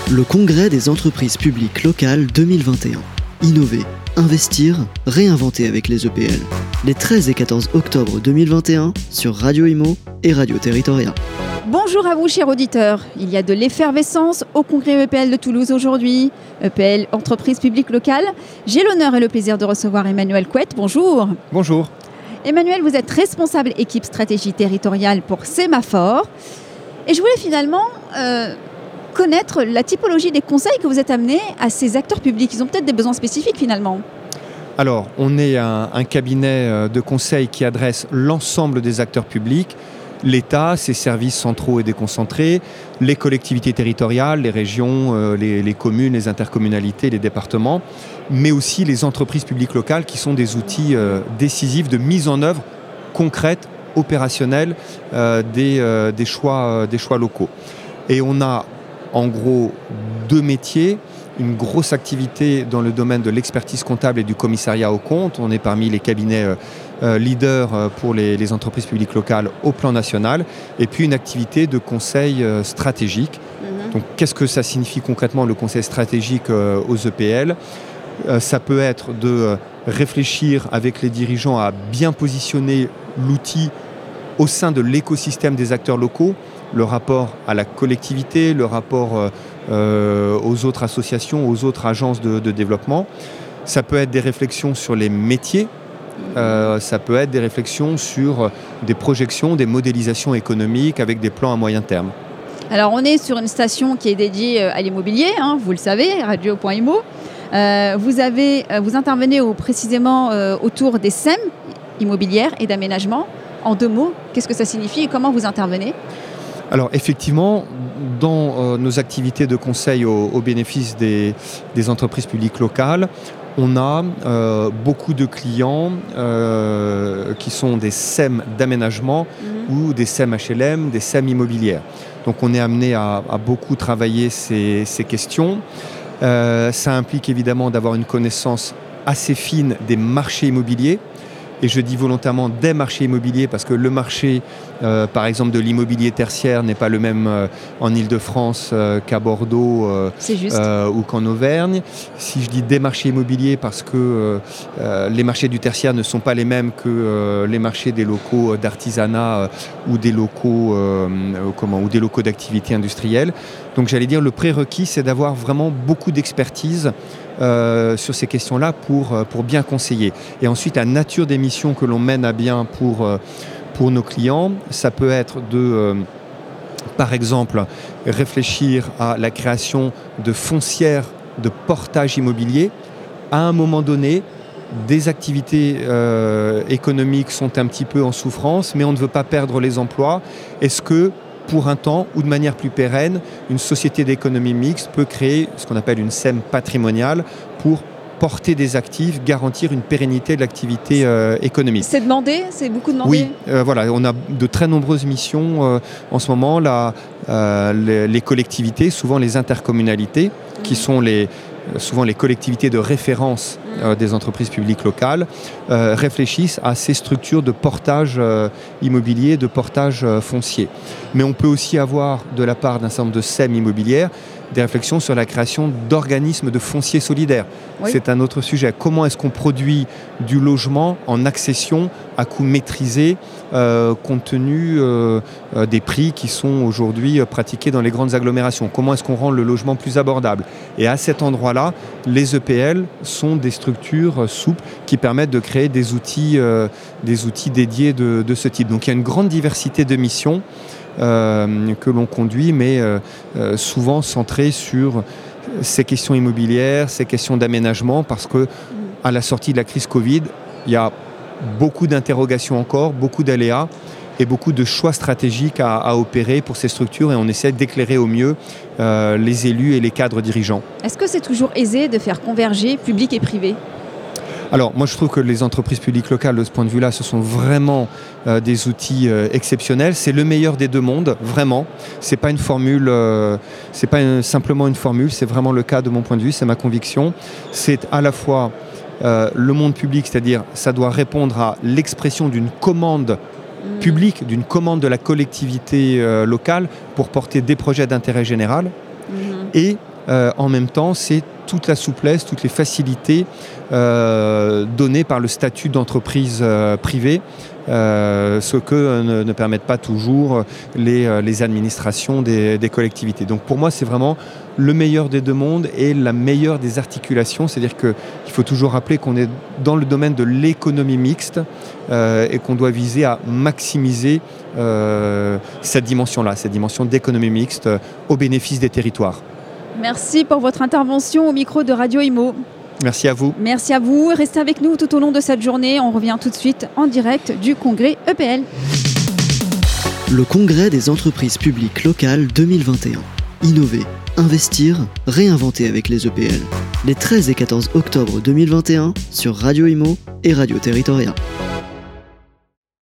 Le Congrès des entreprises publiques locales 2021. Innover, investir, réinventer avec les EPL. Les 13 et 14 octobre 2021 sur Radio Imo et Radio Territoria. Bonjour à vous, chers auditeurs. Il y a de l'effervescence au Congrès EPL de Toulouse aujourd'hui. EPL, entreprise publique locale. J'ai l'honneur et le plaisir de recevoir Emmanuel Couette. Bonjour. Bonjour. Emmanuel, vous êtes responsable équipe stratégie territoriale pour Sémaphore. Et je voulais finalement connaître la typologie des conseils que vous êtes amenés à ces acteurs publics. Ils ont peut-être des besoins spécifiques finalement. Alors, on est un cabinet de conseil qui adresse l'ensemble des acteurs publics, l'État, ses services centraux et déconcentrés, les collectivités territoriales, les régions, les communes, les intercommunalités, les départements, mais aussi les entreprises publiques locales qui sont des outils décisifs de mise en œuvre concrète, opérationnelle des choix locaux. Et on a en gros deux métiers. Une grosse activité dans le domaine de l'expertise comptable et du commissariat aux comptes. On est parmi les cabinets leaders pour les entreprises publiques locales au plan national. Et puis une activité de conseil stratégique. Donc qu'est-ce que ça signifie concrètement le conseil stratégique aux EPL ? Ça peut être de réfléchir avec les dirigeants à bien positionner l'outil au sein de l'écosystème des acteurs locaux, le rapport à la collectivité, le rapport aux autres associations, aux autres agences de développement. Ça peut être des réflexions sur les métiers, ça peut être des réflexions sur des projections, des modélisations économiques avec des plans à moyen terme. Alors on est sur une station qui est dédiée à l'immobilier, vous le savez, radio.imo. Vous intervenez précisément autour des SEM immobilières et d'aménagement. En deux mots, qu'est-ce que ça signifie et comment vous intervenez ? Alors effectivement, dans nos activités de conseil au bénéfice des entreprises publiques locales, on a beaucoup de clients qui sont des SEM d'aménagement ou des SEM HLM, des SEM immobilières. Donc on est amené à beaucoup travailler ces questions. Ça implique évidemment d'avoir une connaissance assez fine des marchés immobiliers. Et je dis volontairement des marchés immobiliers parce que le marché, par exemple, de l'immobilier tertiaire n'est pas le même en Île-de-France qu'à Bordeaux ou qu'en Auvergne. Si je dis des marchés immobiliers parce que les marchés du tertiaire ne sont pas les mêmes que les marchés des locaux d'artisanat ou des locaux d'activité industrielle. Donc j'allais dire le prérequis, c'est d'avoir vraiment beaucoup d'expertise sur ces questions-là pour bien conseiller. Et ensuite, la nature des missions que l'on mène à bien pour nos clients, ça peut être par exemple, réfléchir à la création de foncières de portage immobilier. À un moment donné, des activités économiques sont un petit peu en souffrance, mais on ne veut pas perdre les emplois. Est-ce que pour un temps ou de manière plus pérenne, une société d'économie mixte peut créer ce qu'on appelle une SEM patrimoniale pour porter des actifs, garantir une pérennité de l'activité économique. C'est demandé ? C'est beaucoup demandé ? Oui, voilà, on a de très nombreuses missions en ce moment. Les collectivités, souvent les intercommunalités, qui sont souvent les collectivités de référence des entreprises publiques locales, réfléchissent à ces structures de portage immobilier, de portage foncier. Mais on peut aussi avoir, de la part d'un certain nombre de SEM immobilières, des réflexions sur la création d'organismes de foncier solidaire. Oui. C'est un autre sujet. Comment est-ce qu'on produit du logement en accession à coût maîtrisé, compte tenu des prix qui sont aujourd'hui pratiqués dans les grandes agglomérations ? Comment est-ce qu'on rend le logement plus abordable ? Et à cet endroit-là, les EPL sont des structures souples qui permettent de créer des outils dédiés de ce type. Donc il y a une grande diversité de missions que l'on conduit, mais souvent centrées sur ces questions immobilières, ces questions d'aménagement, parce que à la sortie de la crise Covid, il y a beaucoup d'interrogations encore, beaucoup d'aléas et beaucoup de choix stratégiques à opérer pour ces structures, et on essaie d'éclairer au mieux les élus et les cadres dirigeants. Est-ce que c'est toujours aisé de faire converger public et privé ? Alors, moi, je trouve que les entreprises publiques locales, de ce point de vue-là, ce sont vraiment des outils exceptionnels. C'est le meilleur des deux mondes, vraiment. C'est pas une formule, c'est pas simplement une formule, c'est vraiment le cas de mon point de vue, c'est ma conviction. C'est à la fois le monde public, c'est-à-dire ça doit répondre à l'expression d'une commande publique, d'une commande de la collectivité locale pour porter des projets d'intérêt général. Et En même temps, c'est toute la souplesse, toutes les facilités données par le statut d'entreprise privée, ce que ne permettent pas toujours les administrations des collectivités. Donc pour moi, c'est vraiment le meilleur des deux mondes et la meilleure des articulations. C'est-à-dire qu'il faut toujours rappeler qu'on est dans le domaine de l'économie mixte et qu'on doit viser à maximiser cette dimension-là, cette dimension d'économie mixte au bénéfice des territoires. Merci pour votre intervention au micro de Radio Imo. Merci à vous. Merci à vous. Restez avec nous tout au long de cette journée. On revient tout de suite en direct du congrès EPL. Le congrès des entreprises publiques locales 2021. Innover, investir, réinventer avec les EPL. Les 13 et 14 octobre 2021 sur Radio Imo et Radio Territoria.